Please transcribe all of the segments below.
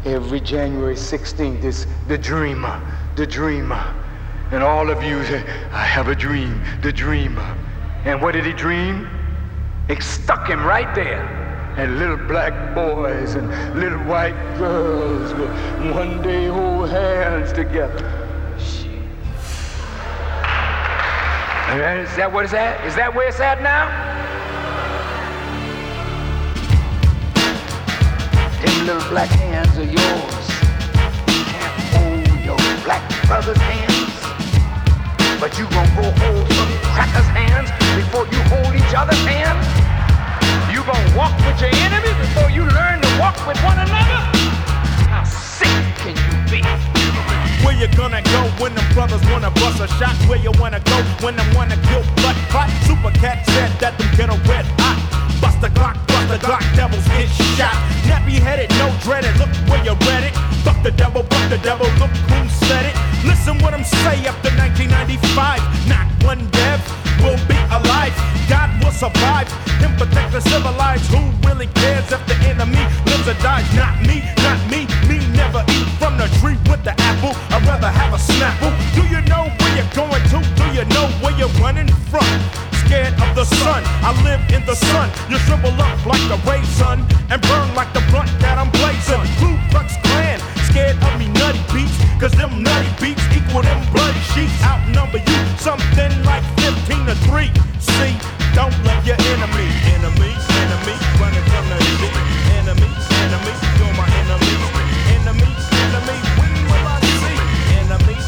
Every January 16th is the dreamer. And all of you say, I have a dream, the dreamer. And what did he dream? It stuck him right there. And little black boys and little white girls will one day hold hands together. Shit. Is that what it's at? Is that where it's at now? Them little black hands are yours. You can't hold your black brother's hands, but you gonna go hold some crackers' hands before you hold each other's hands? You gonna walk with your enemy before you learn to walk with one another? How sick can you be? Where you gonna go when them brothers wanna bust a shot? Where you wanna go when them wanna kill blood clot? Super Cat said that them get a red hot. Bust the Glock, devils get shot. Nappy headed, no dreaded, look where you read it. Buck the devil, look who said it. Listen what I'm say after 1995. Not one dev will be alive. God will survive, him protect the civilized. Who really cares if the enemy lives or dies? Not me, me never eat from the tree with the apple. I'd rather have a snapple. Do you know where you're going to? Do you know where you're running from? Scared of the sun, I live in the sun. You shrivel up like the raisin and burn like the blunt that I'm blazing. Ku Klux Klan, scared of me nutty beats, cause them nutty beats equal them bloody sheets. Outnumber you something like 15 to 3. See, don't love your enemy. Enemies, running from the shit. Enemies, you're my enemies. Enemies, when will I see? Enemies,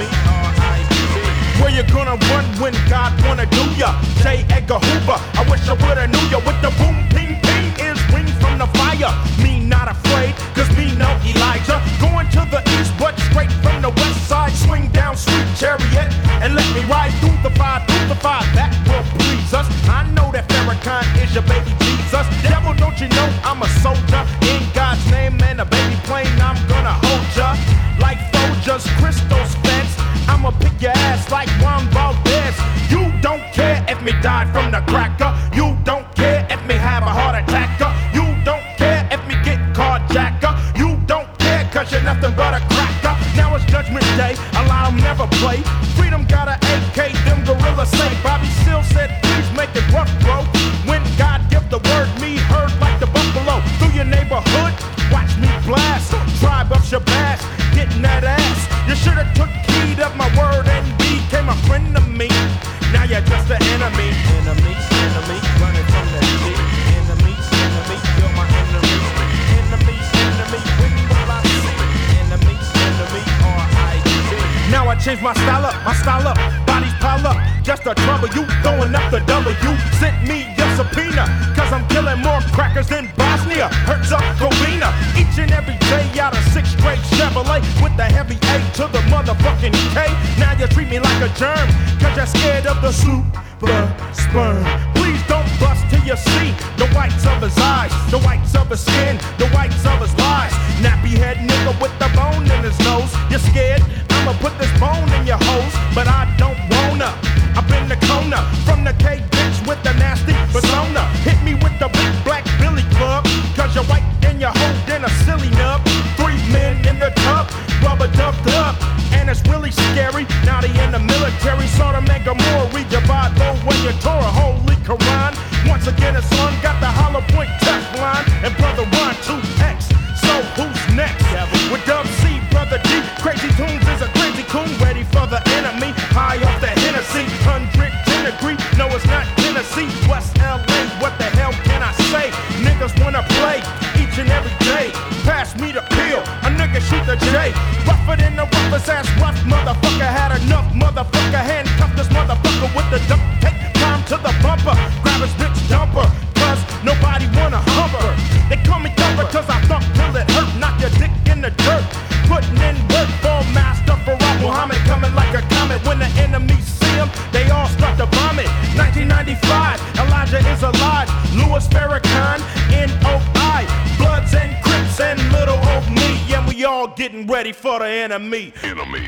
R.I.P. Where you gonna run when God wanna do ya? J. Edgar Hoover, I wish I would've knew ya. With the boom, ping, is rings from the fire. Me not afraid, cause me know Elijah. Going to the east, but straight from the west side. Swing down sweet chariot, and let me ride through the fire, that will please us. I know that Farrakhan is your baby Jesus. Devil, don't you know I'm a soldier? In God's name and a baby plane, I'm gonna hold ya. Like Folgers, Crystal's fence, I'ma pick your ass like Juan Valdez. You don't care if me died from the cracker. You don't care if me have a heart attack. You don't care if me get carjacked. You don't care cause you're nothing but a cracker. Now it's Judgment Day, allow them never play. Freedom got a AK, them gorillas say. Bobby Seale said please make it rough, bro. When God give the word, me heard like the buffalo. Through your neighborhood, watch me blast. Tribe of Shabazz, getting that ass. You should've took heed of my word and became a friend of me. Now you're just an enemy. Enemies, running from that shit. Enemies, you're my enemies. Enemies, when will I see? Enemies, R.I.P. Now I changed my style up, bodies pile up. Just to trouble you, throwing up the W. Sent me your subpoena, cause I'm killing more crackers than Bosnia, Herzegovina. Each and every day out of 6th grade Chevrolet with the heavy A to the motherfucking K. Now you treat me like a germ, cause you're scared of the super sperm. Please don't bust till you see the whites of his eyes, the whites of his skin, the whites of his lies. Nappy head nigga with the bone in his nose. You're scared? I'ma put this bone in your hose, but I don't wanna. I've been the corner from the K bitch with the nasty persona. Hit me with the big black Billy Club, cause you're white and you're holding a silly nub. 3 men in the tub, rubber dubbed up, and it's really scary. Now they in the military, sort of make a more read your Bible when you tore a holy Quran. Once again it's on, got the hollow point Teflon and Brother Ron 2X. So who's next? With Dub C, Brother D, Crazy Tunes is a crazy coon, ready for the enemy. High off the Hennessy, 110 degree. No, it's not Tennessee, West LA. What the hell can I say? Niggas wanna play each and every day. Pass me the pill, a nigga shoot the J. Rougher than the roughest ass rough motherfucker. Had enough motherfucker, handcuffed this motherfucker with the duct tape. Time to the bumper, grab his bitch jumper, cause nobody wanna hump her. They call me Thumper cause I thump till it hurt. Knock your dick in the dirt, putting in work for Master Farah Muhammad. Coming like a comet when the enemies see him, they all start to vomit. 1995, Elijah is alive. Louis Farrakhan, N.O.I. Bloods and Crips and little old me, and we all getting ready for the enemy.